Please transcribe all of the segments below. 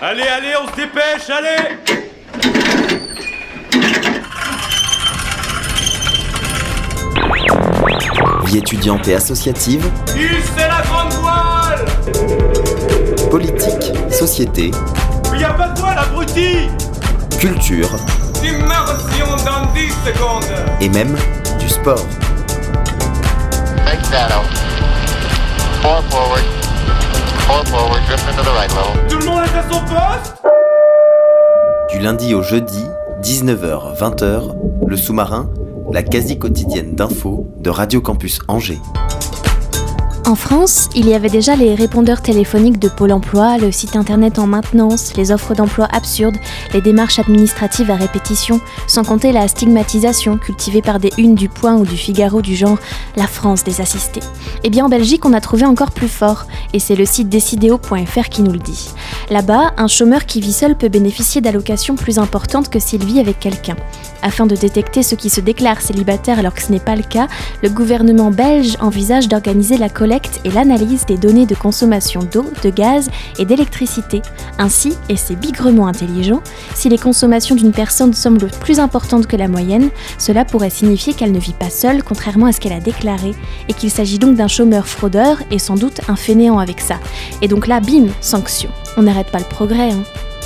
Allez, allez, on se dépêche, allez! Vie étudiante et associative. C'est la grande voile! Politique, société. Mais y a pas de voile, abruti! Culture. Immersion dans 10 secondes! Et même du sport. Big shadow. 4 forward. 4 forward, drift into the right level. Tout le monde est à son poste? Du lundi au jeudi, 19h-20h, le sous-marin, la quasi-quotidienne d'infos de Radio Campus Angers. En France, il y avait déjà les répondeurs téléphoniques de Pôle emploi, le site internet en maintenance, les offres d'emploi absurdes, les démarches administratives à répétition, sans compter la stigmatisation cultivée par des unes du Point ou du Figaro du genre « La France des assistés ». Eh bien en Belgique, on a trouvé encore plus fort, et c'est le site decideo.fr qui nous le dit. Là-bas, un chômeur qui vit seul peut bénéficier d'allocations plus importantes que s'il vit avec quelqu'un. Afin de détecter ceux qui se déclarent célibataires alors que ce n'est pas le cas, le gouvernement belge envisage d'organiser la collecte et l'analyse des données de consommation d'eau, de gaz et d'électricité. Ainsi, et c'est bigrement intelligent, si les consommations d'une personne semblent plus importantes que la moyenne, cela pourrait signifier qu'elle ne vit pas seule, contrairement à ce qu'elle a déclaré, et qu'il s'agit donc d'un chômeur fraudeur et sans doute un fainéant avec ça. Et donc là, bim, sanction. On n'arrête pas le progrès, hein.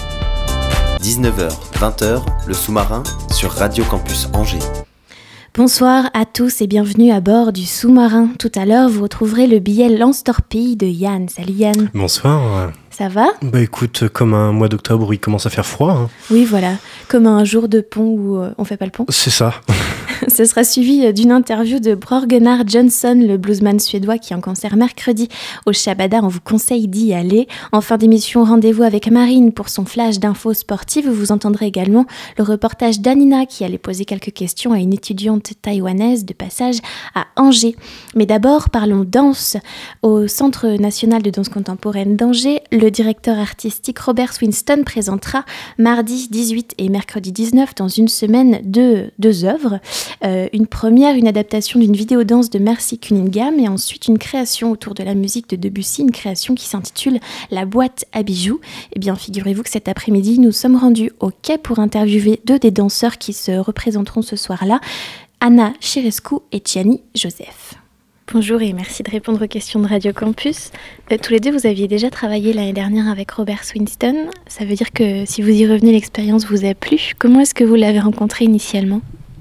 19h, 20h, le sous-marin sur Radio Campus Angers. Bonsoir à tous et bienvenue à bord du sous-marin. Tout à l'heure, vous retrouverez le billet Lance-Torpille de Yann. Salut Yann. Bonsoir. Ça va ? Bah écoute, comme un mois d'octobre où il commence à faire froid. Hein. Oui, voilà. Comme un jour de pont où on fait pas le pont. C'est ça. Ce sera suivi d'une interview de Bror Gunnar Johnson, le bluesman suédois qui est en concert mercredi au Shabada. On vous conseille d'y aller. En fin d'émission, rendez-vous avec Marine pour son flash d'infos sportives. Vous entendrez également le reportage d'Anina qui allait poser quelques questions à une étudiante taïwanaise de passage à Angers. Mais d'abord, parlons danse. Au Centre national de danse contemporaine d'Angers, le directeur artistique Robert Swinston présentera mardi 18 et mercredi 19 dans une semaine deux œuvres. Une première, une adaptation d'une vidéo-danse de Mercy Cunningham et ensuite une création autour de la musique de Debussy, une création qui s'intitule La boîte à bijoux. Eh bien, figurez-vous que cet après-midi, nous sommes rendus au quai pour interviewer deux des danseurs qui se représenteront ce soir-là, Anna Chirescu et Gianni Joseph. Bonjour et merci de répondre aux questions de Radio Campus. Tous les deux, vous aviez déjà travaillé l'année dernière avec Robert Swinston. Ça veut dire que si vous y revenez, l'expérience vous a plu. Comment est-ce que vous l'avez rencontré initialement ?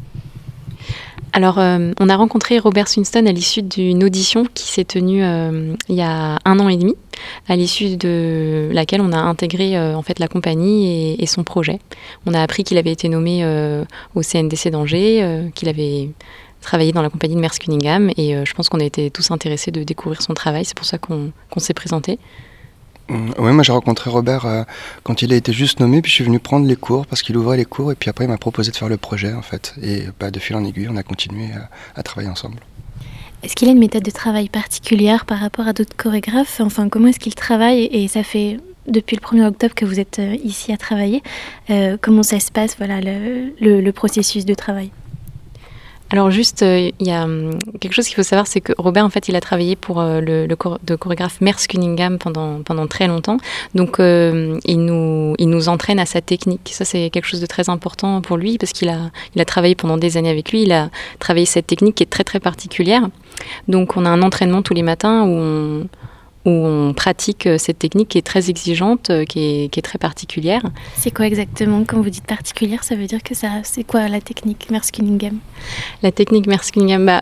Alors, on a rencontré Robert Swinston à l'issue d'une audition qui s'est tenue il y a 1 an et demi, à l'issue de laquelle on a intégré en fait la compagnie et son projet. On a appris qu'il avait été nommé au CNDC d'Angers, qu'il avait travaillé dans la compagnie de Mercy Cunningham et je pense qu'on a été tous intéressés de découvrir son travail. C'est pour ça qu'on s'est présenté. Oui, moi j'ai rencontré Robert quand il a été juste nommé, puis je suis venu prendre les cours parce qu'il ouvrait les cours et puis après il m'a proposé de faire le projet en fait. Et de fil en aiguille, on a continué à travailler ensemble. Est-ce qu'il a une méthode de travail particulière par rapport à d'autres chorégraphes ? Enfin, comment est-ce qu'il travaille ? Et ça fait depuis le 1er octobre que vous êtes ici à travailler. Comment ça se passe, voilà, le processus de travail ? Alors juste, il y a quelque chose qu'il faut savoir, c'est que Robert, en fait, il a travaillé pour le chorégraphe Mercy Cunningham pendant très longtemps. Donc, il nous entraîne à sa technique. Ça, c'est quelque chose de très important pour lui, parce qu'il a travaillé pendant des années avec lui. Il a travaillé cette technique qui est très, très particulière. Donc, on a un entraînement tous les matins où on pratique cette technique qui est très exigeante, qui est très particulière. C'est quoi exactement ? Quand vous dites particulière, ça veut dire que c'est quoi la technique Mercy Cunningham ? La technique Mercy Cunningham,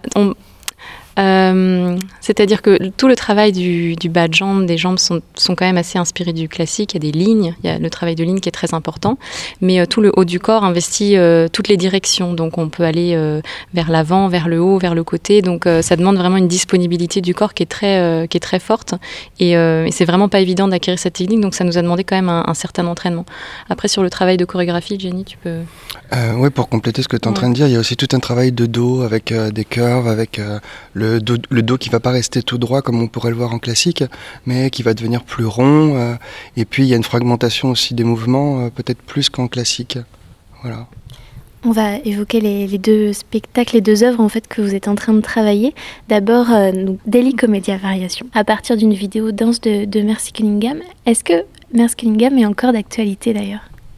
c'est-à-dire que tout le travail du bas de jambe, des jambes sont quand même assez inspirés du classique. Il y a des lignes, il y a le travail de ligne qui est très important, mais tout le haut du corps investit toutes les directions. Donc on peut aller vers l'avant, vers le haut, vers le côté. Donc ça demande vraiment une disponibilité du corps qui est très forte. Et c'est vraiment pas évident d'acquérir cette technique. Donc ça nous a demandé quand même un certain entraînement. Après sur le travail de chorégraphie, Jenny, tu peux... Oui, pour compléter ce que tu es en train de dire, il y a aussi tout un travail de dos avec des curves, avec le dos qui ne va pas rester tout droit comme on pourrait le voir en classique, mais qui va devenir plus rond. Et puis il y a une fragmentation aussi des mouvements, peut-être plus qu'en classique. Voilà. On va évoquer les deux spectacles, les deux œuvres en fait que vous êtes en train de travailler. D'abord, Daily Comédia Variation, à partir d'une vidéo danse de Mercy Cunningham. Est-ce que Mercy Cunningham est encore d'actualité d'ailleurs ?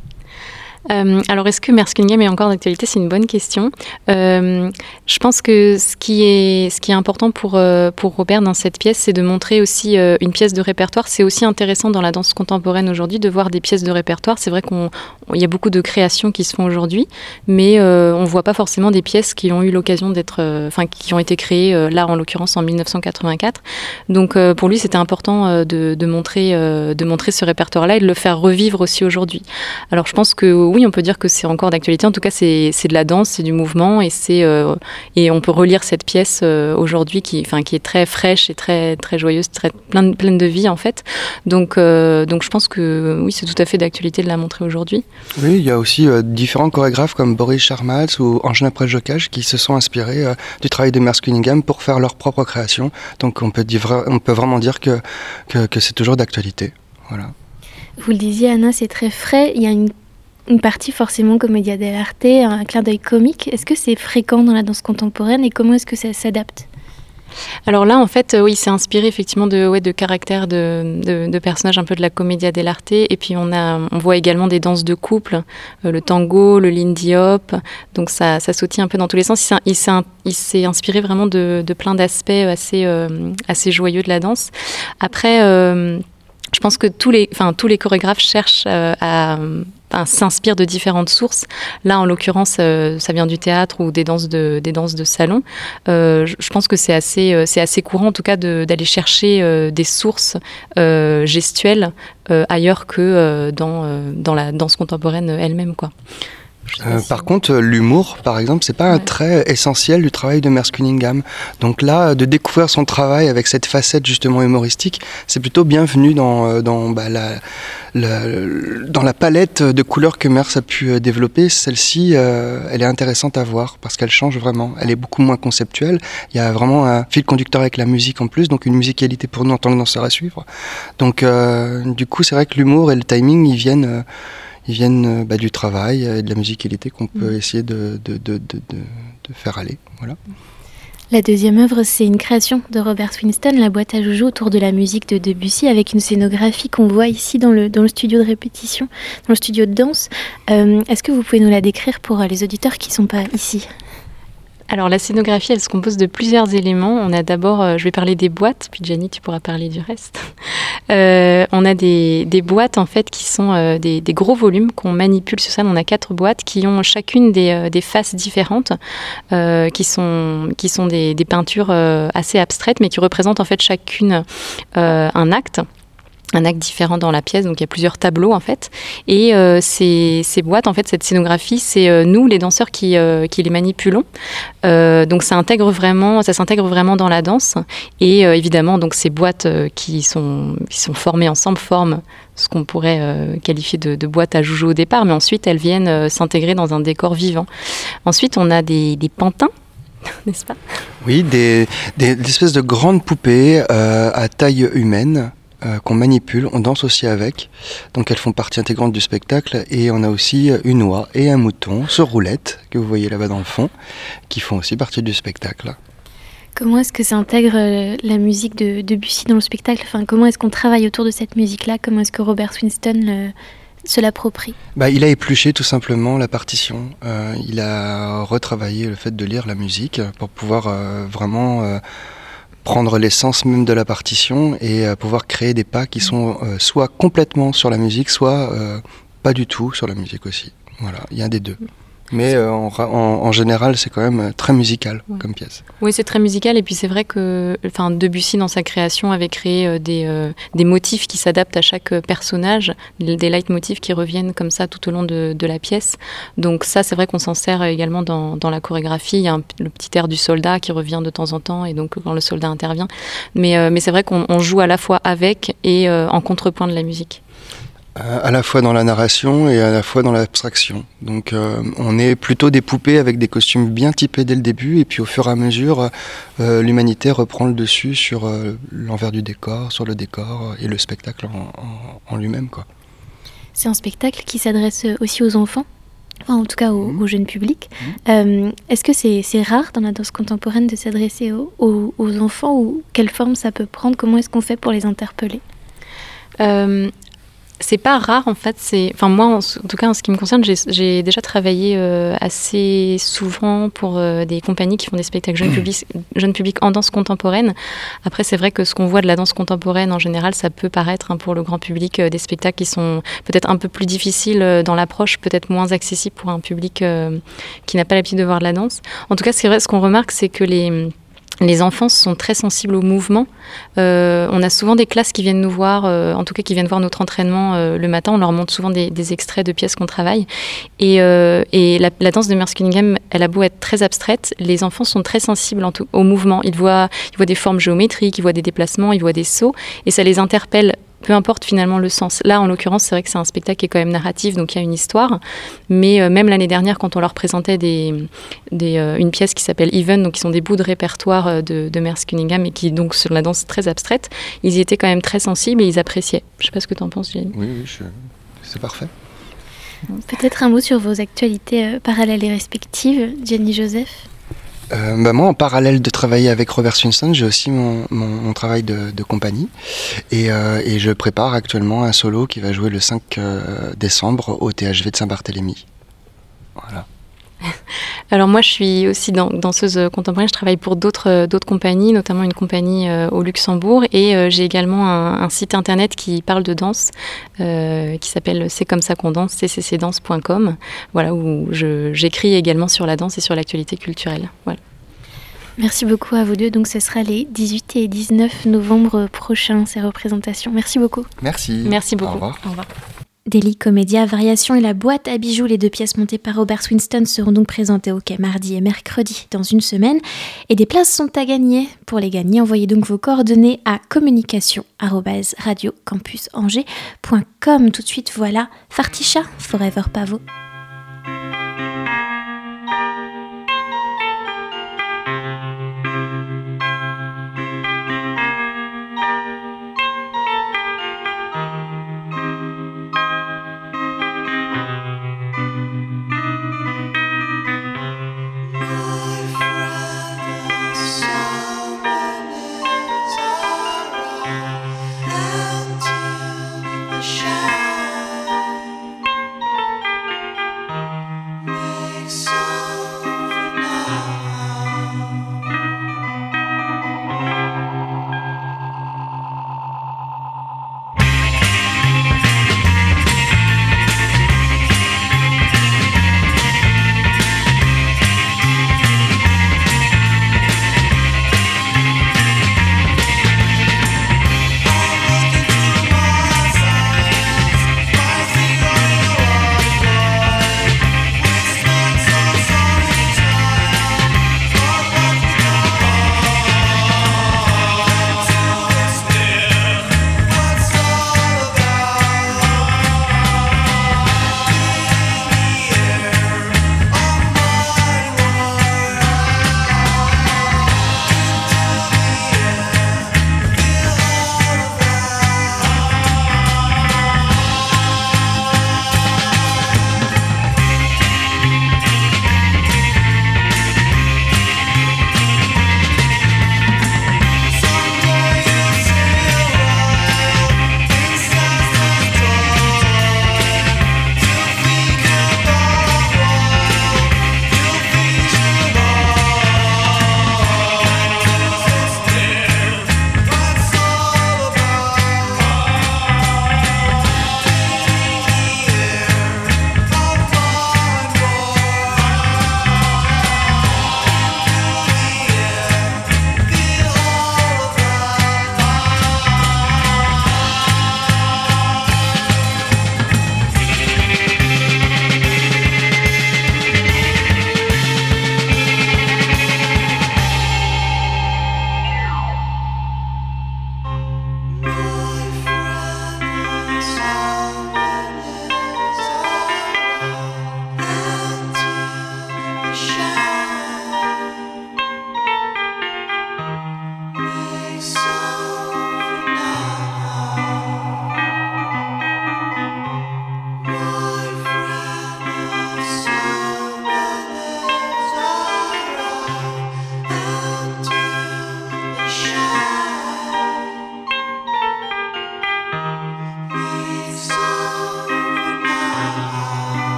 Alors, est-ce que Mercy Cunningham est encore d'actualité ? C'est une bonne question. Je pense que ce qui est important pour Robert dans cette pièce, c'est de montrer aussi une pièce de répertoire. C'est aussi intéressant dans la danse contemporaine aujourd'hui de voir des pièces de répertoire. C'est vrai qu'il y a beaucoup de créations qui se font aujourd'hui, mais on ne voit pas forcément des pièces qui ont eu l'occasion d'être, qui ont été créées là, en l'occurrence, en 1984. Donc, pour lui, c'était important de montrer ce répertoire-là et de le faire revivre aussi aujourd'hui. Alors, je pense que oui, on peut dire que c'est encore d'actualité. En tout cas, c'est de la danse, c'est du mouvement, et on peut relire cette pièce aujourd'hui qui est très fraîche et très très joyeuse, pleine de vie en fait. Donc je pense que oui, c'est tout à fait d'actualité de la montrer aujourd'hui. Oui, il y a aussi différents chorégraphes comme Boris Charmals ou Angela Prejokaj qui se sont inspirés du travail de Mercy Cunningham pour faire leur propre création. Donc on peut vraiment dire que c'est toujours d'actualité. Voilà. Vous le disiez, Anna, c'est très frais. Il y a une partie forcément commedia dell'arte, un clin d'œil comique. Est-ce que c'est fréquent dans la danse contemporaine et comment est-ce que ça s'adapte ? Alors là, en fait, oui, c'est inspiré effectivement de caractères de personnages un peu de la commedia dell'arte. Et puis on voit également des danses de couple, le tango, le lindy hop. Donc ça sautille un peu dans tous les sens. Il s'est inspiré vraiment de plein d'aspects assez joyeux de la danse. Après, je pense que tous les chorégraphes cherchent s'inspirent de différentes sources. Là, en l'occurrence, ça vient du théâtre ou des danses de salon. Je pense que c'est assez courant, en tout cas, d'aller chercher des sources gestuelles ailleurs que dans la danse contemporaine elle-même, quoi. Par contre, l'humour, par exemple, c'est pas un trait essentiel du travail de Mercy Cunningham. Donc là, de découvrir son travail avec cette facette justement humoristique, c'est plutôt bienvenu dans la palette de couleurs que Mercy a pu développer. Celle-ci, elle est intéressante à voir parce qu'elle change vraiment. Elle est beaucoup moins conceptuelle. Il y a vraiment un fil conducteur avec la musique en plus, donc une musicalité pour nous en tant que danseurs à suivre. Donc, du coup, c'est vrai que l'humour et le timing, ils viennent du travail et de la musicalité qu'on peut essayer de faire aller. Voilà. La deuxième œuvre, c'est une création de Robert Swinston, la boîte à joujoux autour de la musique de Debussy, avec une scénographie qu'on voit ici dans le studio de répétition, dans le studio de danse. Est-ce que vous pouvez nous la décrire pour les auditeurs qui ne sont pas ici ? Alors la scénographie, elle se compose de plusieurs éléments. On a d'abord, je vais parler des boîtes, puis Gianni, tu pourras parler du reste. On a des boîtes en fait qui sont des gros volumes qu'on manipule sur scène. On a 4 boîtes qui ont chacune des faces différentes, qui sont des peintures assez abstraites, mais qui représentent en fait chacune un acte différent dans la pièce, donc il y a plusieurs tableaux en fait, et ces boîtes, en fait, cette scénographie, c'est nous les danseurs qui les manipulons, donc ça s'intègre vraiment dans la danse, et évidemment donc ces boîtes qui sont formées ensemble forment ce qu'on pourrait qualifier de boîte à joujoux au départ, mais ensuite elles viennent s'intégrer dans un décor vivant. Ensuite on a des pantins, n'est-ce pas ? Oui, des espèces de grandes poupées à taille humaine, qu'on manipule, on danse aussi avec, donc elles font partie intégrante du spectacle, et on a aussi une oie et un mouton sur roulette que vous voyez là-bas dans le fond, qui font aussi partie du spectacle. Comment est-ce que ça intègre la musique de Debussy dans le spectacle ? Enfin, comment est-ce qu'on travaille autour de cette musique-là ? Comment est-ce que Robert Swinston se l'approprie ? Il a épluché tout simplement la partition, il a retravaillé le fait de lire la musique pour pouvoir vraiment prendre l'essence même de la partition et pouvoir créer des pas qui sont soit complètement sur la musique, soit pas du tout sur la musique aussi. Voilà, il y a des deux. Mais en général, c'est quand même très musical comme pièce. Oui, c'est très musical. Et puis c'est vrai que Debussy, dans sa création, avait créé des motifs qui s'adaptent à chaque personnage, des leitmotifs qui reviennent comme ça tout au long de la pièce. Donc ça, c'est vrai qu'on s'en sert également dans la chorégraphie. Il y a le petit air du soldat qui revient de temps en temps, et donc quand le soldat intervient. Mais c'est vrai qu'on joue à la fois avec et en contrepoint de la musique. À la fois dans la narration et à la fois dans l'abstraction. Donc on est plutôt des poupées avec des costumes bien typés dès le début, et puis au fur et à mesure, l'humanité reprend le dessus sur l'envers du décor, sur le décor et le spectacle en lui-même, quoi. C'est un spectacle qui s'adresse aussi aux enfants ? enfin, en tout cas au jeune public. Est-ce que c'est rare dans la danse contemporaine de s'adresser aux enfants, ou quelle forme ça peut prendre? Comment est-ce qu'on fait pour les interpeller? C'est pas rare en fait. Enfin moi, en tout cas en ce qui me concerne, j'ai déjà travaillé assez souvent pour des compagnies qui font des spectacles jeunes publics en danse contemporaine. Après, c'est vrai que ce qu'on voit de la danse contemporaine en général, ça peut paraître pour le grand public des spectacles qui sont peut-être un peu plus difficiles dans l'approche, peut-être moins accessibles pour un public qui n'a pas l'habitude de voir de la danse. En tout cas, c'est vrai, ce qu'on remarque, c'est que les enfants sont très sensibles au mouvement. On a souvent des classes qui viennent nous voir, en tout cas qui viennent voir notre entraînement le matin. On leur montre souvent des extraits de pièces qu'on travaille. Et la danse de Merce Cunningham, elle a beau être très abstraite, les enfants sont très sensibles au mouvement. Ils voient des formes géométriques, ils voient des déplacements, ils voient des sauts, et ça les interpelle. Peu importe finalement le sens. Là, en l'occurrence, c'est vrai que c'est un spectacle qui est quand même narratif, donc il y a une histoire. Mais même l'année dernière, quand on leur présentait une pièce qui s'appelle Even, donc qui sont des bouts de répertoire de Merce Cunningham, et qui donc sur la danse très abstraite, ils y étaient quand même très sensibles et ils appréciaient. Je ne sais pas ce que tu en penses, Jenny. Oui, c'est parfait. Peut-être un mot sur vos actualités parallèles et respectives, Jenny Joseph. Moi, en parallèle de travailler avec Robert Swinson, j'ai aussi mon travail de compagnie, et je prépare actuellement un solo qui va jouer le 5 décembre au THV de Saint-Barthélemy. Voilà. Alors moi, je suis aussi danseuse contemporaine. Je travaille pour d'autres compagnies, notamment une compagnie au Luxembourg, et j'ai également un site internet qui parle de danse, qui s'appelle C'est comme ça qu'on danse, cccdanse.com, voilà, où j'écris également sur la danse et sur l'actualité culturelle. Voilà. Merci beaucoup à vous deux. Donc ce sera les 18 et 19 novembre prochains, ces représentations. Merci beaucoup. Merci. Merci beaucoup. Au revoir. Au revoir. Daily Comédia, Variation et la boîte à bijoux, les deux pièces montées par Robert Swinson, seront donc présentées au Quai mardi et mercredi dans une semaine. Et des places sont à gagner. Pour les gagner, envoyez donc vos coordonnées à communication@radiocampusangers.com. Tout de suite, voilà Fartisha, Forever Pavo.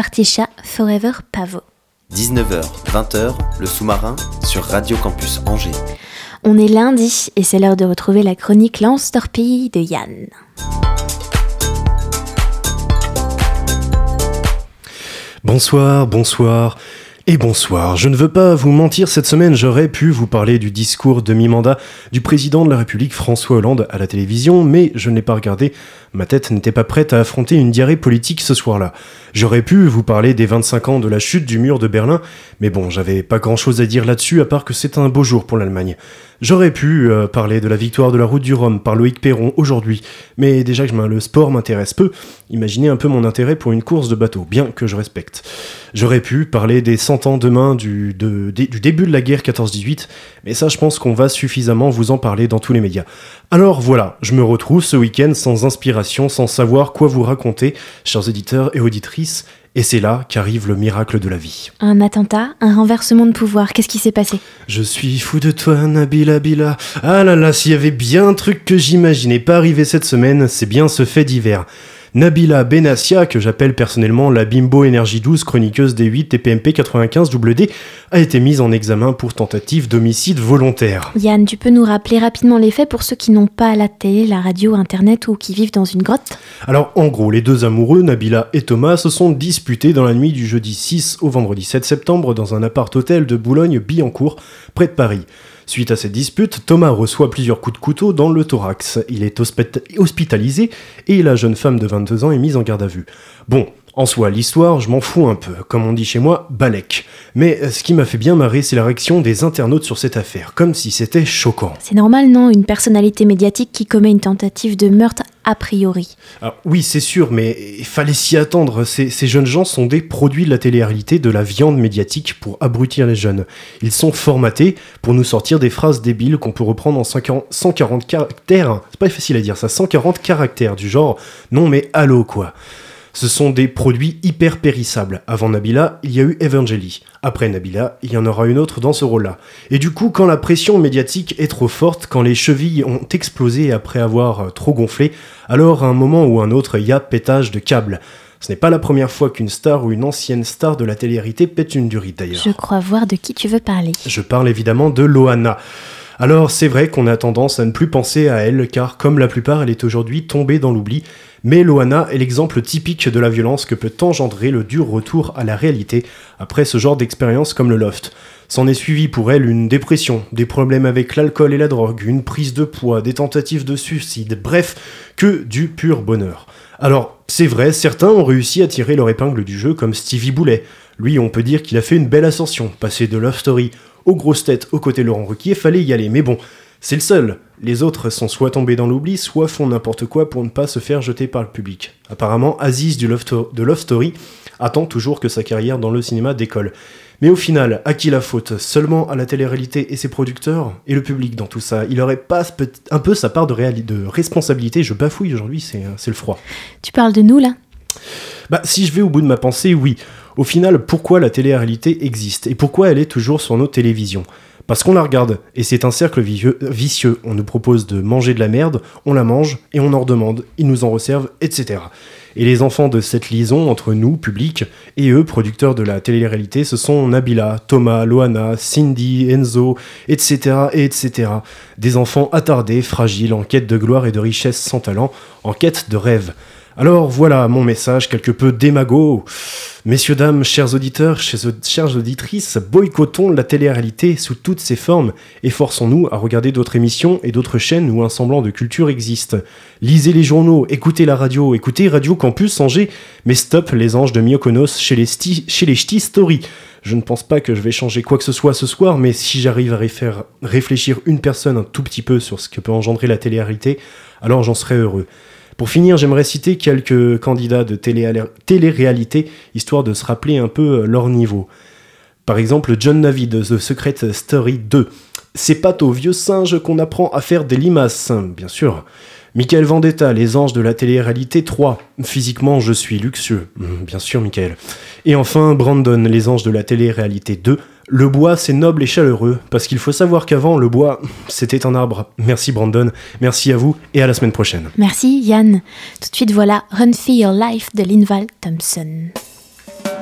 Fartisha Forever Pavo. 19h, 20h, le sous-marin sur Radio Campus Angers. On est lundi et c'est l'heure de retrouver la chronique Lance Torpille de Yann. Bonsoir et bonsoir. Je ne veux pas vous mentir, cette semaine j'aurais pu vous parler du discours demi-mandat du président de la République François Hollande à la télévision, mais je ne l'ai pas regardé. Ma tête n'était pas prête à affronter une diarrhée politique ce soir-là. J'aurais pu vous parler des 25 ans de la chute du mur de Berlin, mais bon, j'avais pas grand-chose à dire là-dessus à part que c'est un beau jour pour l'Allemagne. J'aurais pu parler de la victoire de la route du Rhum par Loïc Perron aujourd'hui, mais déjà que le sport m'intéresse peu, imaginez un peu mon intérêt pour une course de bateau, bien que je respecte. J'aurais pu parler des 100 ans demain du début de la guerre 14-18, mais ça je pense qu'on va suffisamment vous en parler dans tous les médias. Alors voilà, je me retrouve ce week-end sans inspiration, sans savoir quoi vous raconter, chers auditeurs et auditrices, et c'est là qu'arrive le miracle de la vie. Un attentat, un renversement de pouvoir, qu'est-ce qui s'est passé ? Je suis fou de toi, Nabila Bila. Ah là là, s'il y avait bien un truc que j'imaginais pas arriver cette semaine, c'est bien ce fait divers. Nabila Benassia, que j'appelle personnellement la Bimbo Énergie 12, chroniqueuse des 8 TPMP 95 WD, a été mise en examen pour tentative d'homicide volontaire. Yann, tu peux nous rappeler rapidement les faits pour ceux qui n'ont pas la télé, la radio, internet ou qui vivent dans une grotte ? Alors en gros, les deux amoureux, Nabila et Thomas, se sont disputés dans la nuit du jeudi 6 au vendredi 7 septembre dans un appart-hôtel de Boulogne-Billancourt, près de Paris. Suite à cette dispute, Thomas reçoit plusieurs coups de couteau dans le thorax. Il est hospitalisé et la jeune femme de 22 ans est mise en garde à vue. Bon, en soi, l'histoire, je m'en fous un peu. Comme on dit chez moi, balèque. Mais ce qui m'a fait bien marrer, c'est la réaction des internautes sur cette affaire, comme si c'était choquant. C'est normal, non ? Une personnalité médiatique qui commet une tentative de meurtre a priori. Alors, oui, c'est sûr, mais il fallait s'y attendre. Ces jeunes gens sont des produits de la télé-réalité, de la viande médiatique pour abrutir les jeunes. Ils sont formatés pour nous sortir des phrases débiles qu'on peut reprendre en 140 caractères. C'est pas facile à dire ça, 140 caractères du genre « non mais allô quoi ». Ce sont des produits hyper périssables. Avant Nabila, il y a eu Evangeli. Après Nabila, il y en aura une autre dans ce rôle-là. Et du coup, quand la pression médiatique est trop forte, quand les chevilles ont explosé après avoir trop gonflé, alors à un moment ou un autre, il y a pétage de câble. Ce n'est pas la première fois qu'une star ou une ancienne star de la télé-réalité pète une durite d'ailleurs. Je crois voir de qui tu veux parler. Je parle évidemment de Loana. Alors c'est vrai qu'on a tendance à ne plus penser à elle, car comme la plupart, elle est aujourd'hui tombée dans l'oubli. Mais Loana est l'exemple typique de la violence que peut engendrer le dur retour à la réalité après ce genre d'expérience comme le loft. S'en est suivi pour elle une dépression, des problèmes avec l'alcool et la drogue, une prise de poids, des tentatives de suicide, bref, que du pur bonheur. Alors, c'est vrai, certains ont réussi à tirer leur épingle du jeu comme Stevie Boulet. Lui, on peut dire qu'il a fait une belle ascension, passé de Love Story aux grosses têtes aux côtés de Laurent Ruquier, fallait y aller, mais bon, c'est le seul. Les autres sont soit tombés dans l'oubli, soit font n'importe quoi pour ne pas se faire jeter par le public. Apparemment, Aziz de Love Story attend toujours que sa carrière dans le cinéma décolle. Mais au final, à qui la faute ? Seulement à la télé-réalité et ses producteurs ? Et le public dans tout ça ? Il aurait pas un peu sa part de responsabilité ? Je bafouille aujourd'hui, c'est le froid. Tu parles de nous, là ? Bah, si je vais au bout de ma pensée, oui. Au final, pourquoi la télé-réalité existe ? Et pourquoi elle est toujours sur nos télévisions ? Parce qu'on la regarde, et c'est un cercle vicieux. On nous propose de manger de la merde, on la mange, et on en redemande, ils nous en resservent, etc. Et les enfants de cette liaison entre nous, public, et eux, producteurs de la télé-réalité, ce sont Nabila, Thomas, Loana, Cindy, Enzo, etc., etc. Des enfants attardés, fragiles, en quête de gloire et de richesse sans talent, en quête de rêve. Alors voilà mon message quelque peu démago. Messieurs, dames, chers auditeurs, chères auditrices, boycottons la télé-réalité sous toutes ses formes et forçons-nous à regarder d'autres émissions et d'autres chaînes où un semblant de culture existe. Lisez les journaux, écoutez la radio, écoutez Radio Campus Angers, mais stop les anges de Mykonos chez les Ch'ti Story. Je ne pense pas que je vais changer quoi que ce soit ce soir, mais si j'arrive à faire réfléchir une personne un tout petit peu sur ce que peut engendrer la télé-réalité, alors j'en serai heureux. Pour finir, j'aimerais citer quelques candidats de télé-réalité, histoire de se rappeler un peu leur niveau. Par exemple, John Navi de The Secret Story 2. C'est pas aux vieux singes qu'on apprend à faire des limaces, bien sûr. Michael Vendetta, Les Anges de la télé-réalité 3. Physiquement, je suis luxueux. Bien sûr, Michael. Et enfin, Brandon, Les Anges de la télé-réalité 2. Le bois, c'est noble et chaleureux, parce qu'il faut savoir qu'avant, le bois, c'était un arbre. Merci Brandon, merci à vous, et à la semaine prochaine. Merci Yann. Tout de suite, voilà Run for Your Life de Linval Thompson.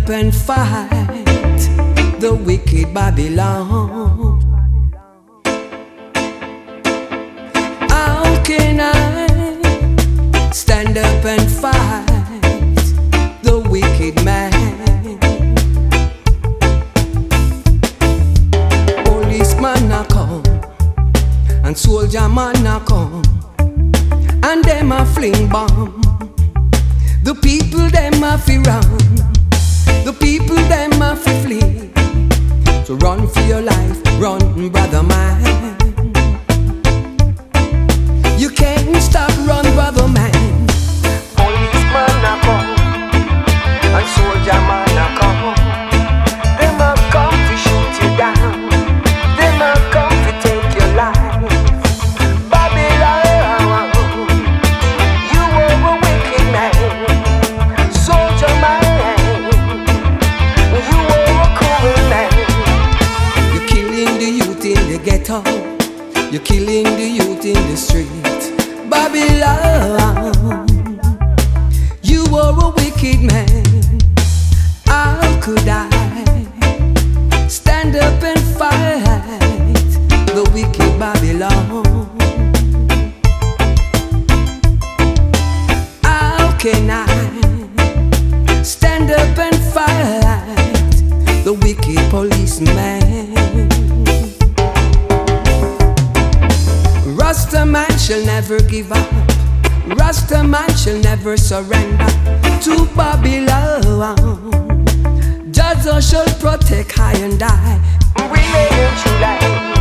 up and fight the wicked Babylon. How can I stand up and fight the wicked man? Policeman a come and soldier man a come, and them a fling bomb. The people them a fi run, the people them a fi flee. So run for your life, run, brother man. You can't stop, run, brother man. Policeman a come and soldier man a come. Them a come to shoot you down, them a come to take your life. Babylon, you are a wicked man. Soldier man, you are a cruel man. You're killing the youth in the ghetto, you're killing the youth in the street. Babylon, you are a wicked man. How could I stand up and fight the wicked Babylon? How can I stand up and fight the wicked policeman? Rasta man shall never give up, Rasta man shall never surrender to Babylon. Judge shall protect high and die. We lay in July.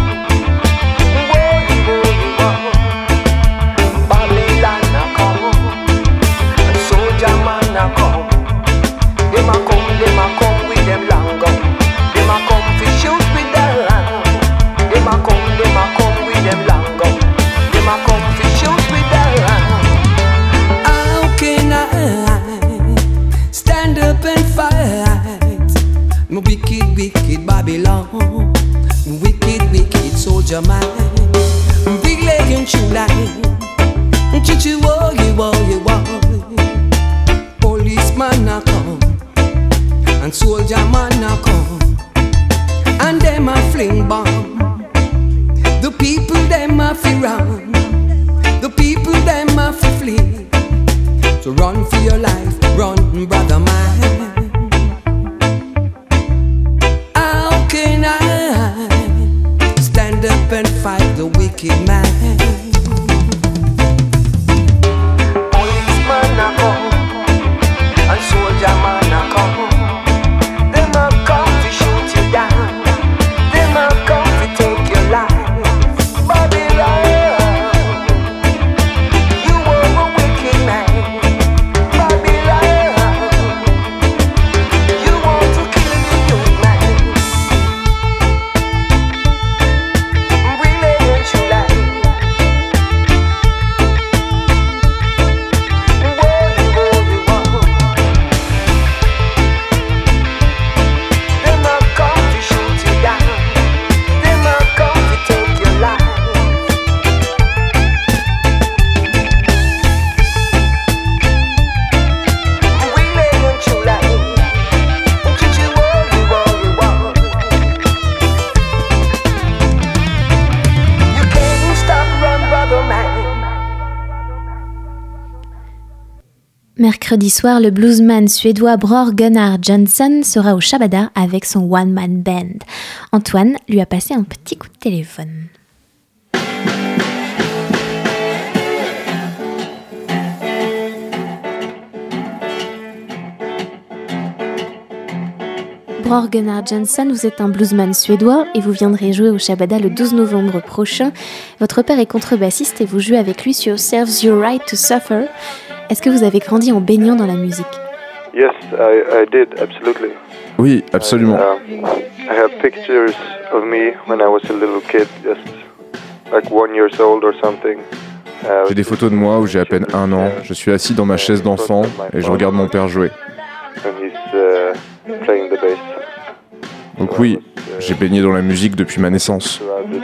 Babylon a come, and soldier man a come. Them a come with them long gun. Them a come to shoot with their hand. Them a come with them long gun. Them a come to shoot with their hand. How can I stand up and fight my wicked, wicked Babylon? Wicked, wicked soldier man. Big leg and true line. Chichi wo you policeman a come and soldier man a come, and them a fling bomb. The people them a fi run, the people them a fi flee. So run for your life, run, brother man. How can I stand up and fight the wicked man? Policeman a come and soldier man a come. Them a come to shoot you down, them a come to take your life. Babylon, you are a wicked man. Babylon, you want to kill the young man. We lay in July. Them a come to shoot you down, them a come to take your life. We lay in July. You can't stop, run, brother man. Mercredi soir, le bluesman suédois Bror Gunnar Johnson sera au Shabada avec son one-man band. Antoine lui a passé un petit coup de téléphone. Bror Gunnar Johnson, vous êtes un bluesman suédois et vous viendrez jouer au Shabada le 12 novembre prochain. Votre père est contrebassiste et vous jouez avec lui sur Serves Your Right to Suffer. Est-ce que vous avez grandi en baignant dans la musique? Yes, I did, absolutely. Oui, absolument. I have pictures of me when I was a little kid, just like 1 year old or something. J'ai des photos de moi où j'ai à peine 1 an. Je suis assis dans ma chaise d'enfant et je regarde mon père jouer. Donc oui, j'ai baigné dans la musique depuis ma naissance.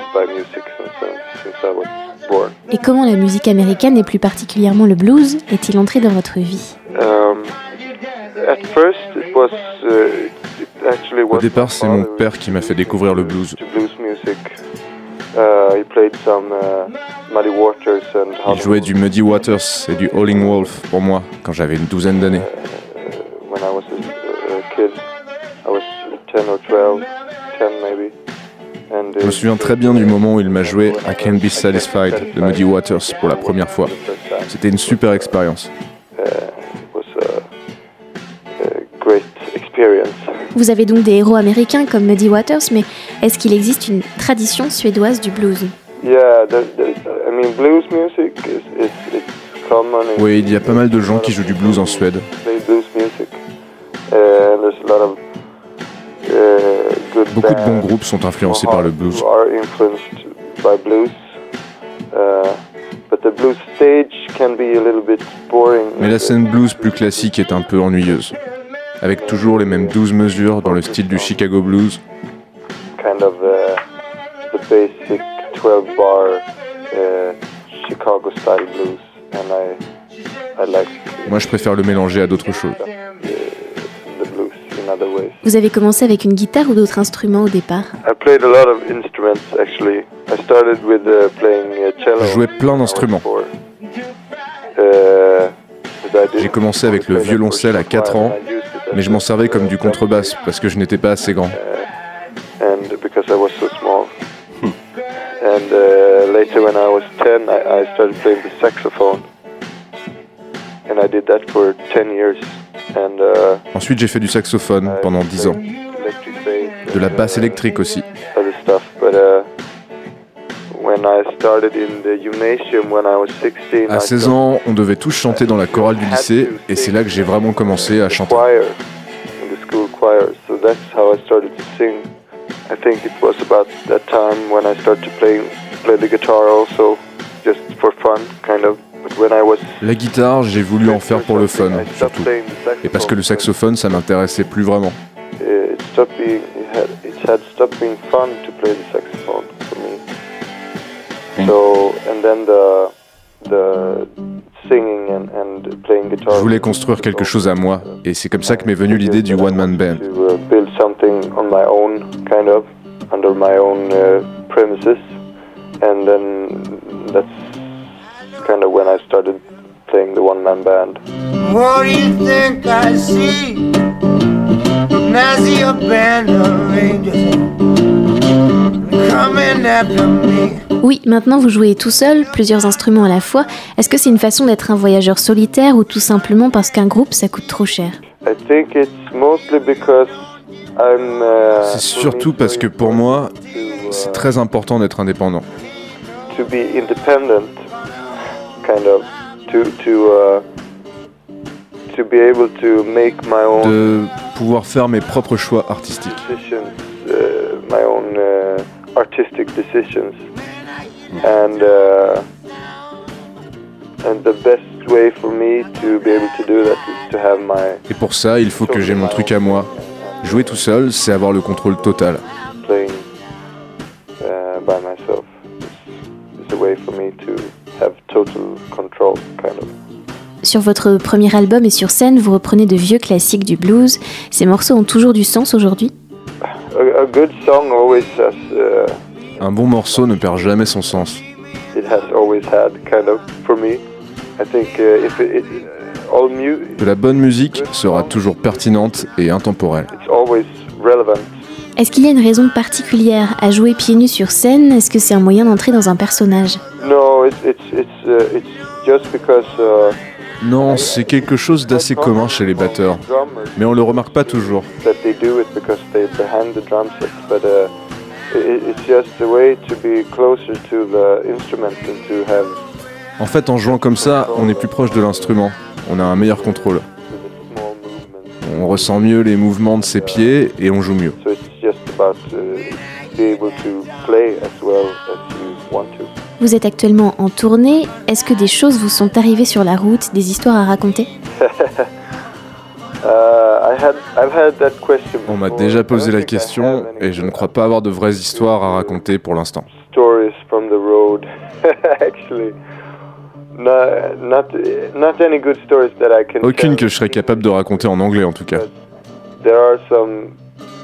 Et comment la musique américaine et plus particulièrement le blues est-il entré dans votre vie? At first, it was it actually was Au départ, c'est mon père qui m'a fait découvrir le blues. blues music. He played some Muddy Waters and Il jouait du Muddy Waters et du Howling Wolf pour moi quand j'avais une douzaine d'années. When I was a kid, I was 10 or 12, 10 maybe. And Je me souviens très bien du moment où il m'a joué I Can't Be Satisfied de Muddy Waters pour la première fois. C'était une super expérience. It was a great experience. Vous avez donc des héros américains comme Muddy Waters, mais est-ce qu'il existe une tradition suédoise du blues ? Yeah, I mean blues music it's common. Oui, il y a pas mal de gens qui jouent du blues en Suède. Play blues music. There's a lot of good Beaucoup de bons bands groupes sont influencés par le blues. who are influenced by blues. But the blues stage can be a little bit boring. Mais la scène blues plus classique est un peu ennuyeuse, avec toujours les mêmes 12 mesures dans le style du Chicago blues. Kind of the basic 12-bar Chicago style blues, and I like Moi, je préfère le mélanger à d'autres choses. the blues in other ways. Vous avez commencé avec une guitare ou d'autres instruments au départ ? I played a lot of instruments actually. I started with playing cello. Je jouais plein d'instruments. J'ai commencé avec le violoncelle à 4 ans, mais je m'en servais comme du contrebasse parce que je n'étais pas assez grand. And because I was so small. And later when I was 10, I started playing the saxophone. And I did that for 10 years. And Ensuite, j'ai fait du saxophone pendant 10 ans, electric bass, de la basse électrique aussi. other stuff. But when I started in the gymnasium when I was 16, À 16 ans, on devait tous chanter dans la chorale du lycée, et c'est là que j'ai vraiment commencé à chanter. choir, in the school choir. So that's how I started to sing. I think it was about that time when I started to play the guitar also, just for fun, kind of. But when I was La guitare, j'ai voulu en faire pour le fun, surtout. Et parce que le saxophone, ça m'intéressait plus vraiment. it had stopped being fun to play the saxophone for me. So and then the singing and playing guitar. Je voulais construire quelque chose à moi, et c'est comme ça que m'est venue l'idée du one-man band. To build something on my own, kind of, under my own premises, and then that's kind of when I started playing the one-man band. What do you think I see? Nazi a band of angels coming after me. Oui, maintenant vous jouez tout seul, plusieurs instruments à la fois. Est-ce que c'est une façon d'être un voyageur solitaire ou tout simplement parce qu'un groupe ça coûte trop cher ? I think it's mostly because I'm. C'est surtout parce que pour moi, c'est très important d'être indépendant. To be independent, kind of, to be able to make my own De pouvoir faire mes propres choix artistiques. decisions, my own artistic decisions, and the best way for me to be able to do that is to have my Et pour ça, il faut que j'ai mon truc à moi. Jouer tout seul, c'est avoir le contrôle total. playing by myself. It's a way for me to have total control, kind of. Sur votre premier album et sur scène, vous reprenez de vieux classiques du blues. Ces morceaux ont toujours du sens aujourd'hui ? A good song always has. Un bon morceau ne perd jamais son sens. It has always had, kind of, for me. I think if all music, De la bonne musique sera toujours pertinente et intemporelle. it's always relevant. Est-ce qu'il y a une raison particulière à jouer pieds nus sur scène ? Est-ce que c'est un moyen d'entrer dans un personnage ? No, it's just because. Non, c'est quelque chose d'assez commun chez les batteurs, mais on le remarque pas toujours. That they do it because they're behind the drum set, but it's just a way to be closer to the instrument and to have En fait, en jouant comme ça, on est plus proche de l'instrument, on a un meilleur contrôle. the small movements. On ressent mieux les mouvements de ses pieds et on joue mieux. So it's just about be able to play as well as you want to. Vous êtes actuellement en tournée. Est-ce que des choses vous sont arrivées sur la route, des histoires à raconter ? I've had that question On m'a before. déjà I posé don't la think I question have any et je ne crois pas avoir de vraies histoires à raconter pour l'instant. stories from the road. Actually, Not any good stories that I can Aucune tell. que je serais capable de raconter en anglais en tout cas. There are some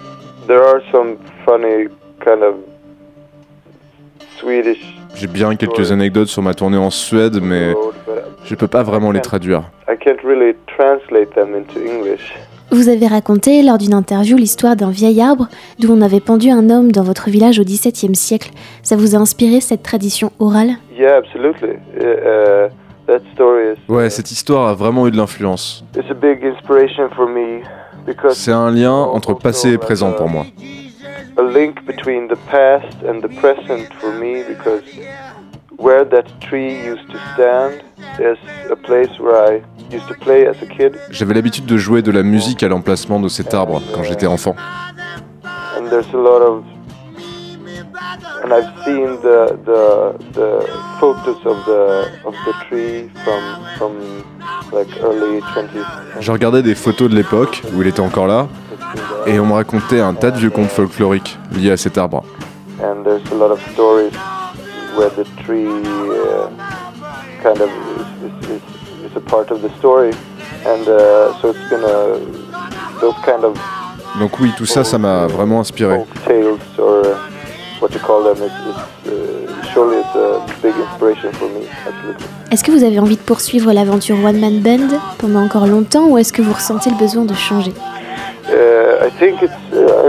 funny kind of Swedish. J'ai bien quelques anecdotes sur ma tournée en Suède, mais je peux pas vraiment les traduire. I can't really translate them into English. Vous avez raconté lors d'une interview l'histoire d'un vieil arbre d'où on avait pendu un homme dans votre village au XVIIe siècle. Ça vous a inspiré cette tradition orale ? Yeah, absolutely. That story is. Ouais, cette histoire a vraiment eu de l'influence. It's a big inspiration for me because. C'est un lien entre passé et présent pour moi. A link between the past and the present for me because where that tree used to stand is a place where I used to play as a kid. J'avais l'habitude de jouer de la musique à l'emplacement de cet arbre quand j'étais enfant. And there's a lot of, and I've seen the photos of the tree from like early 20th. Je regardais des photos de l'époque où il était encore là et on me racontait un tas de vieux contes folkloriques liés à cet arbre. And there's a lot of stories where the tree kind of is a part of the story, and so it's been those kind of. Donc oui, tout ça, ça m'a vraiment inspiré. Folk tales or what you call them, surely it's a big inspiration for me, absolutely. Est-ce que vous avez envie de poursuivre l'aventure One Man Band pendant encore longtemps ou est-ce que vous ressentez le besoin de changer ? I think it's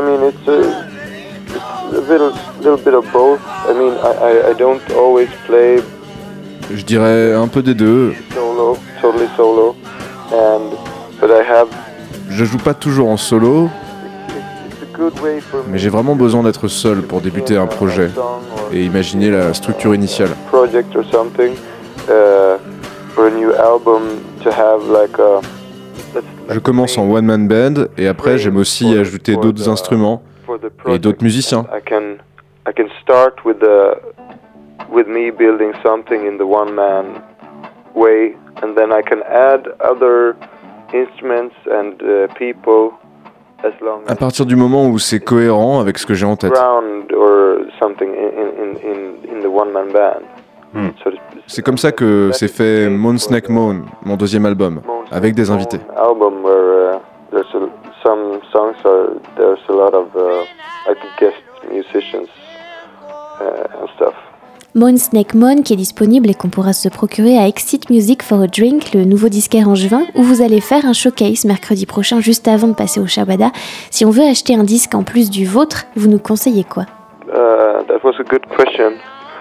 a little bit of both. I mean, I don't always play. Je dirais un peu des deux. Totally solo, but I have. Je joue pas toujours en solo, mais j'ai vraiment besoin d'être seul pour débuter un projet et imaginer la structure initiale. Project or something, or a new album to have like a. Je commence en one man band et après j'aime aussi ajouter d'autres instruments et d'autres musiciens. I can start with me building something in the one man way, and then I can add other instruments and people as long as. À partir du moment où c'est cohérent avec ce que j'ai en tête. Round or something in the one man band. So c'est comme ça que s'est fait Moan Snake Moan, mon deuxième album, avec des invités. Album where some songs there's a lot of like guest musicians and stuff. Moan Snake Moan qui est disponible et qu'on pourra se procurer à Exit Music for a Drink, le nouveau disquaire angevin, où vous allez faire un showcase mercredi prochain juste avant de passer au Shabada. Si on veut acheter un disque en plus du vôtre, vous nous conseillez quoi ? That was a good question.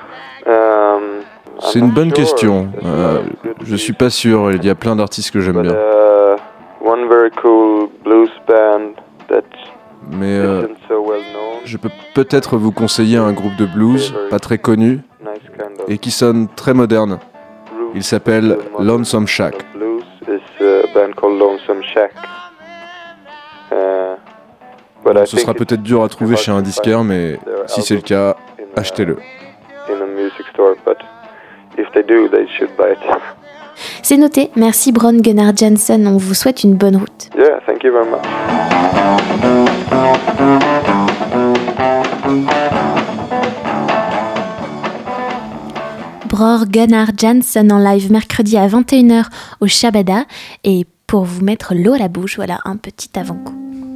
C'est une bonne question. Je suis pas sûr, il y a plein d'artistes que j'aime bien. One very cool blues band that mais isn't so well known. Je peux peut-être vous conseiller un groupe de blues, pas très connu, et qui sonne très moderne. Il s'appelle Lonesome Shack. Blues is a band called Lonesome Shack. Bon, ce sera peut-être dur à trouver chez un disquaire, mais si c'est le cas, achetez-le. In a music store, but if they do, they should buy it. C'est noté. Merci Bron Gunnar Jansson. On vous souhaite une bonne route. Yeah, thank you very much. Bror Gunnar Jansson en live mercredi à 21h au Shabada. Et pour vous mettre l'eau à la bouche, voilà un petit avant-goût.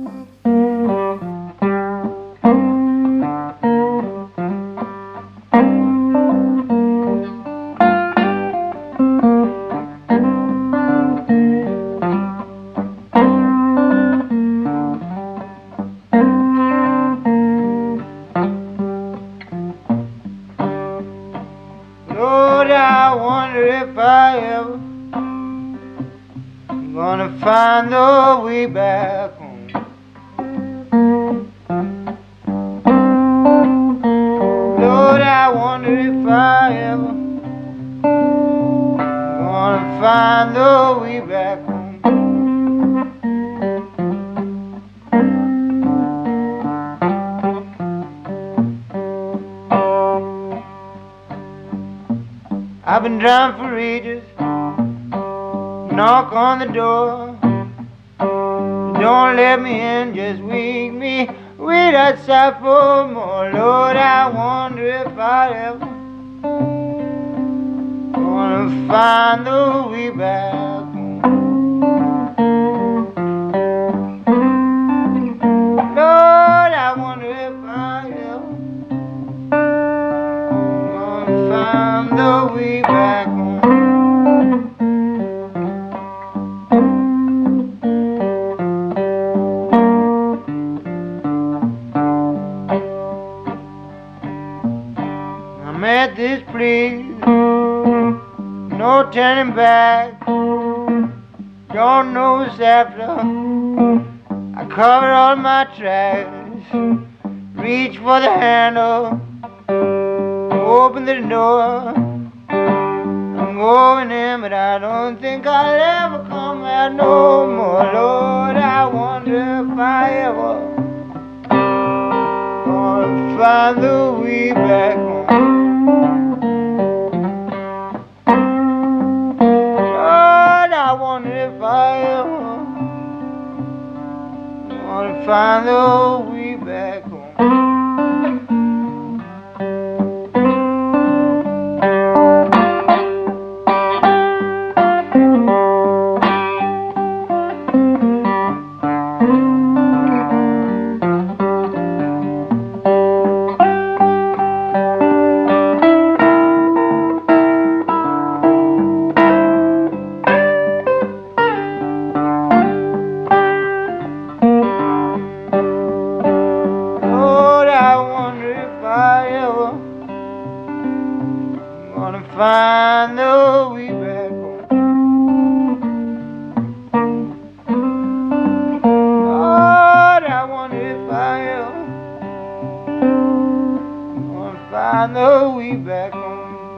Find the way back home. Lord, I wonder if I ever gonna find the way back home. I've been trying for ages, knock on the door. Don't let me in, just wake me. Wait outside for more. Lord, I wonder if I ever gonna Gonna find the way back home. Lord, I wonder if I ever gonna find the way back home. I'm at this place, no turning back. Don't know what's after. I cover all my tracks. Reach for the handle, open the door. I'm going in, but I don't think I'll ever come out no more. Lord, I wonder if I ever gonna find the way back home. I wonder if I ever gonna find the way back home. Find the way back home. Lord, I wonder if I ever gonna find the way back home.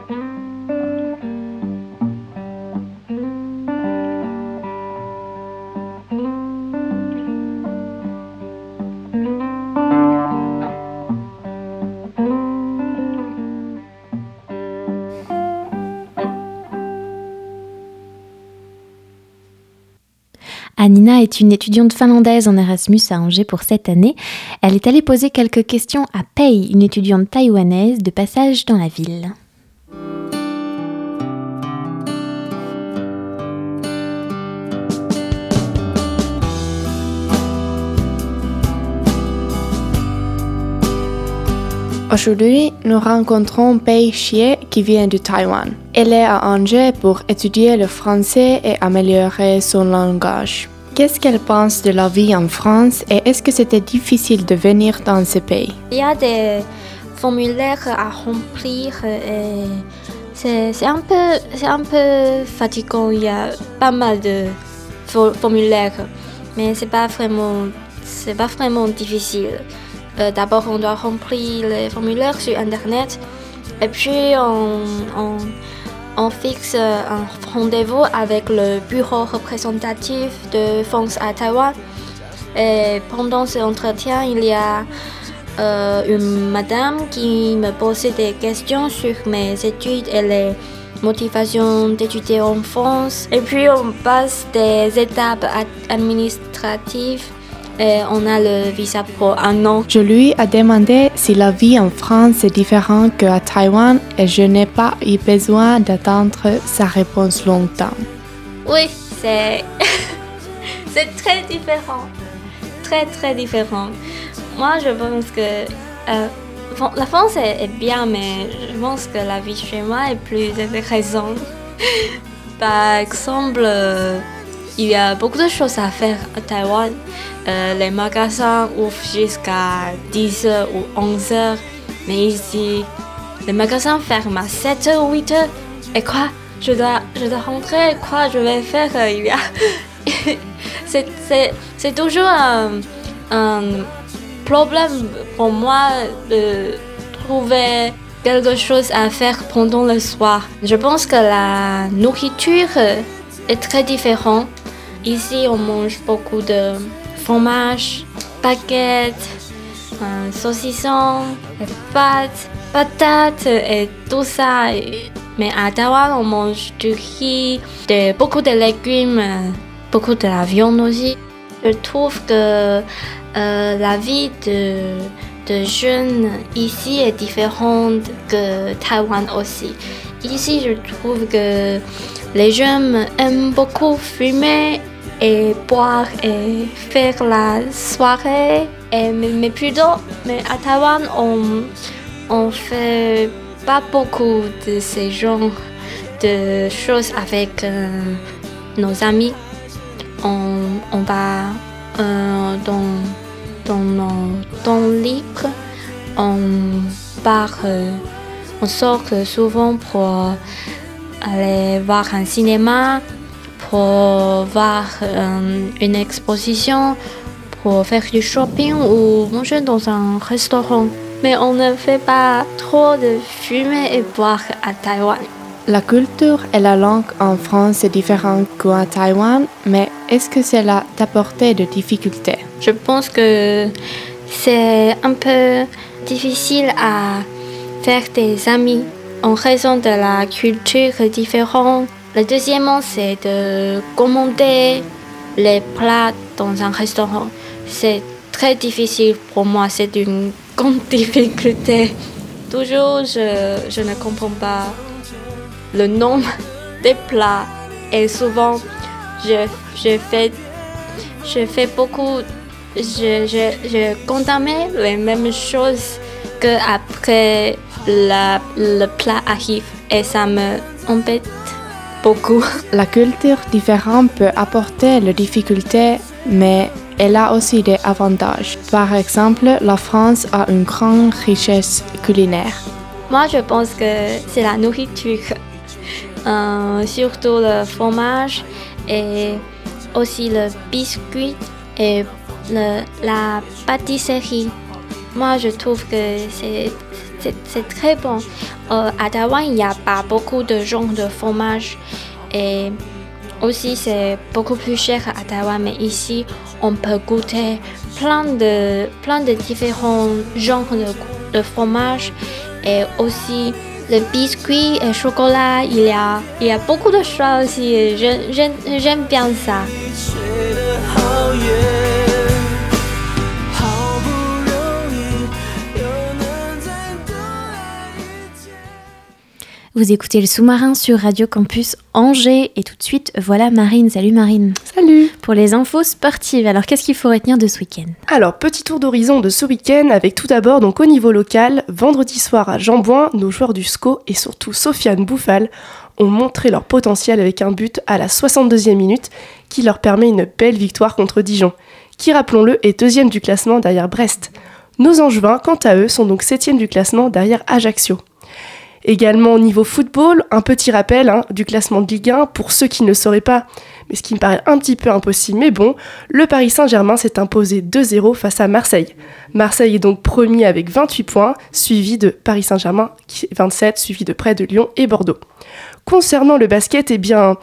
Anina est une étudiante finlandaise en Erasmus à Angers pour cette année. Elle est allée poser quelques questions à Pei, une étudiante taïwanaise de passage dans la ville. Aujourd'hui, nous rencontrons Pei Xie qui vient de Taïwan. Elle est à Angers pour étudier le français et améliorer son langage. Qu'est-ce qu'elle pense de la vie en France et est-ce que c'était difficile de venir dans ce pays? Il y a des formulaires à remplir et c'est un peu fatigant. Il y a pas mal de formulaires, mais c'est pas vraiment difficile. D'abord, on doit remplir les formulaires sur Internet et puis on fixe un rendez-vous avec le bureau représentatif de France à Taïwan. Et pendant ce entretien, il y a une madame qui me posait des questions sur mes études et les motivations d'étudier en France. Et puis, on passe des étapes administratives. Et on a le visa pour 1 an. Je lui ai demandé si la vie en France est différente qu'à Taïwan et je n'ai pas eu besoin d'attendre sa réponse longtemps. Oui, c'est très différent. Très, très différent. Moi, je pense que la France est bien, mais je pense que la vie chez moi est plus intéressante. Par exemple, il y a beaucoup de choses à faire à Taïwan. Les magasins ouvrent jusqu'à 10h ou 11h. Mais ici, les magasins ferment à 7h ou 8h. Et quoi? Je dois rentrer. Quoi je vais faire? Il y a... c'est toujours un problème pour moi de trouver quelque chose à faire pendant le soir. Je pense que la nourriture est très différente. Ici, on mange beaucoup de fromage, baguettes, saucissons, pâtes, patates et tout ça. Mais à Taïwan, on mange du riz, beaucoup de légumes, beaucoup de la viande aussi. Je trouve que la vie de jeunes ici est différente que Taïwan aussi. Ici, je trouve que les jeunes aiment beaucoup fumer et boire et faire la soirée. Mais à Taïwan, on fait pas beaucoup de ces genres de choses avec nos amis. On va dans nos temps libres, on sort souvent pour aller voir un cinéma, pour voir une exposition, pour faire du shopping ou manger dans un restaurant. Mais on ne fait pas trop de fumer et boire à Taïwan. La culture et la langue en France sont différentes qu'à Taïwan, mais est-ce que cela t'apportait de difficultés? Je pense que c'est un peu difficile à faire des amis en raison de la culture différente. Le deuxième, c'est de commander les plats dans un restaurant. C'est très difficile pour moi, c'est une grande difficulté. Toujours, je ne comprends pas le nom des plats et souvent je fais beaucoup, je consomme les mêmes choses que après le plat arrive et ça me embête beaucoup. La culture différente peut apporter des difficultés, mais elle a aussi des avantages. Par exemple, la France a une grande richesse culinaire. Moi, je pense que c'est la nourriture. Surtout le fromage et aussi le biscuit et la pâtisserie. Moi, je trouve que c'est très bon. À Taïwan, il n'y a pas beaucoup de genres de fromage et aussi c'est beaucoup plus cher à Taïwan. Mais ici, on peut goûter plein de différents genres de fromage et aussi le biscuit et le chocolat, il y a beaucoup de choses aussi et j'aime bien ça. Vous écoutez le sous-marin sur Radio Campus Angers et tout de suite, voilà Marine. Salut Marine. Salut. Pour les infos sportives, alors qu'est-ce qu'il faut retenir de ce week-end? Alors, petit tour d'horizon de ce week-end avec tout d'abord, donc au niveau local, vendredi soir à Jambouin, nos joueurs du SCO et surtout Sofiane Bouffal ont montré leur potentiel avec un but à la 62e minute qui leur permet une belle victoire contre Dijon, qui rappelons-le est 2e du classement derrière Brest. Nos Angevins, quant à eux, sont donc 7e du classement derrière Ajaccio. Également au niveau football, un petit rappel du classement de Ligue 1 pour ceux qui ne le sauraient pas, mais ce qui me paraît un petit peu impossible, mais bon, le Paris Saint-Germain s'est imposé 2-0 face à Marseille. Marseille est donc premier avec 28 points, suivi de Paris Saint-Germain qui est 27, suivi de près de Lyon et Bordeaux. Concernant le basket, eh bien,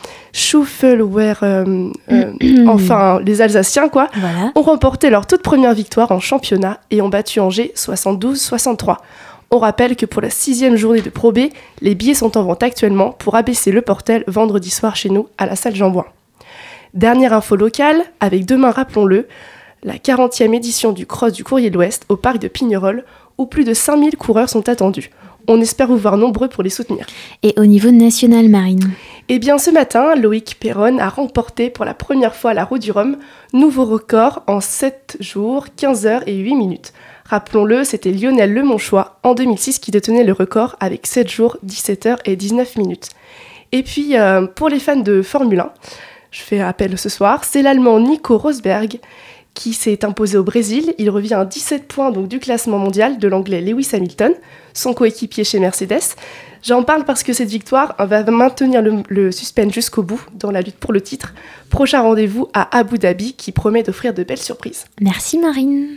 enfin les Alsaciens voilà, ont remporté leur toute première victoire en championnat et ont battu Angers 72-63. On rappelle que pour la 6e journée de Pro B, les billets sont en vente actuellement pour abaisser le portel vendredi soir chez nous à la salle Jambouin. Dernière info locale, avec demain, rappelons-le, la 40e édition du Cross du Courrier de l'Ouest au parc de Pignerol, où plus de 5000 coureurs sont attendus. On espère vous voir nombreux pour les soutenir. Et au niveau national, Marine? Eh bien, ce matin, Loïc Perron a remporté pour la première fois la Route du Rhum, nouveau record en 7 jours, 15 heures et 8 minutes. Rappelons-le, c'était Lionel Lemonchois en 2006 qui détenait le record avec 7 jours, 17 heures et 19 minutes. Et puis, pour les fans de Formule 1, je fais appel ce soir, c'est l'Allemand Nico Rosberg qui s'est imposé au Brésil. Il revient à 17 points donc, du classement mondial de l'Anglais Lewis Hamilton, son coéquipier chez Mercedes. J'en parle parce que cette victoire va maintenir le suspense jusqu'au bout dans la lutte pour le titre. Prochain rendez-vous à Abu Dhabi qui promet d'offrir de belles surprises. Merci Marine.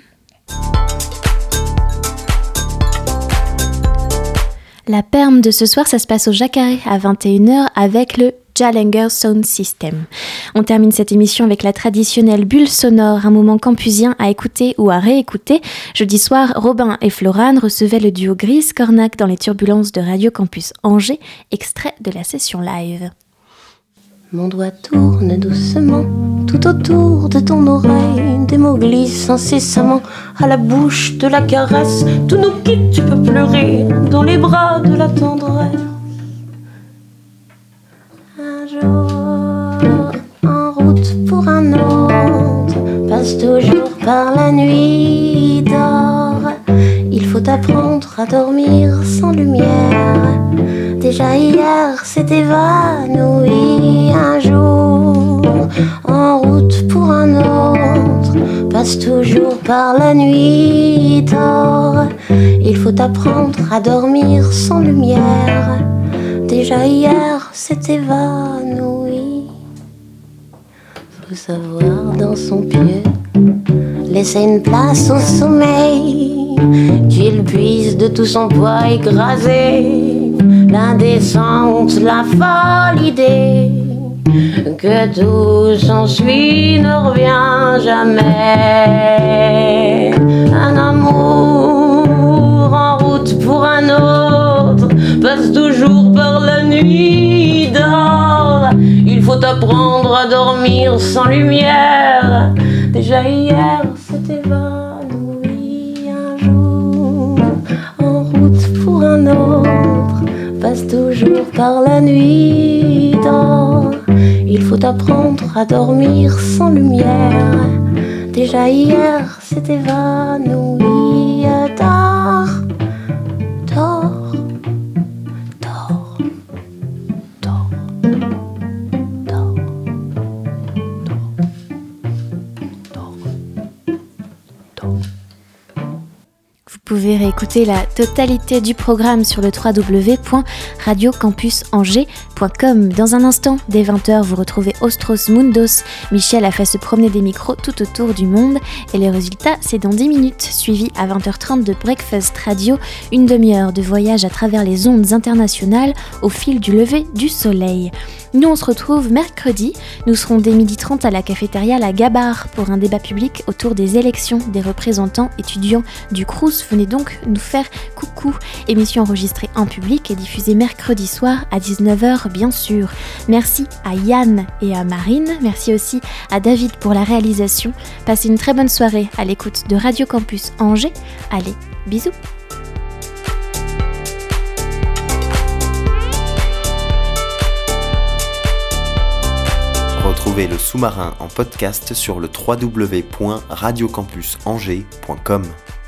La perme de ce soir, ça se passe au Jacare à 21h avec le Jalanger Sound System. On termine cette émission avec la traditionnelle bulle sonore, un moment campusien à écouter ou à réécouter. Jeudi soir, Robin et Florane recevaient le duo Gris Cornac dans les turbulences de Radio Campus Angers, extrait de la session live. Mon doigt tourne doucement, tout autour de ton oreille. Des mots glissent incessamment à la bouche de la caresse. Tout nous quitte, tu peux pleurer dans les bras de la tendresse. Un jour, en route pour un autre, passe toujours par la nuit d'or. Il faut apprendre à dormir sans lumière. Déjà hier s'est évanoui. Un jour, en route pour un autre, passe toujours par la nuit d'or. Il faut apprendre à dormir sans lumière. Déjà hier s'est évanoui. Faut savoir dans son pied laisser une place au sommeil, qu'il puise de tout son poids écraser l'indécente, la folle idée que tout s'ensuit ne revient jamais. Un amour en route pour un autre passe toujours par la nuit d'or. Il faut apprendre à dormir sans lumière. Déjà hier s'est évanoui. Un jour en route pour un autre passe toujours par la nuit d'or. Il faut apprendre à dormir sans lumière. Déjà hier s'est évanoui. Dors, dors, dors, dors, dors, dors, dors. Vous pouvez réécouter la totalité du programme sur le www.radiocampusangers.com. Dans un instant, dès 20h, vous retrouvez Ostros Mundos. Michel a fait se promener des micros tout autour du monde. Et le résultat, c'est dans 10 minutes, suivi à 20h30 de Breakfast Radio, une demi-heure de voyage à travers les ondes internationales au fil du lever du soleil. Nous, on se retrouve mercredi. Nous serons dès 12h30 à la cafétéria La Gabarre pour un débat public autour des élections des représentants étudiants du Crous. Venez donc nous faire coucou. Émission enregistrée en public et diffusée mercredi soir à 19h bien sûr. Merci à Yann et à Marine. Merci aussi à David pour la réalisation. Passez une très bonne soirée à l'écoute de Radio Campus Angers. Allez, bisous. Retrouvez le sous-marin en podcast sur le www.radiocampusangers.com.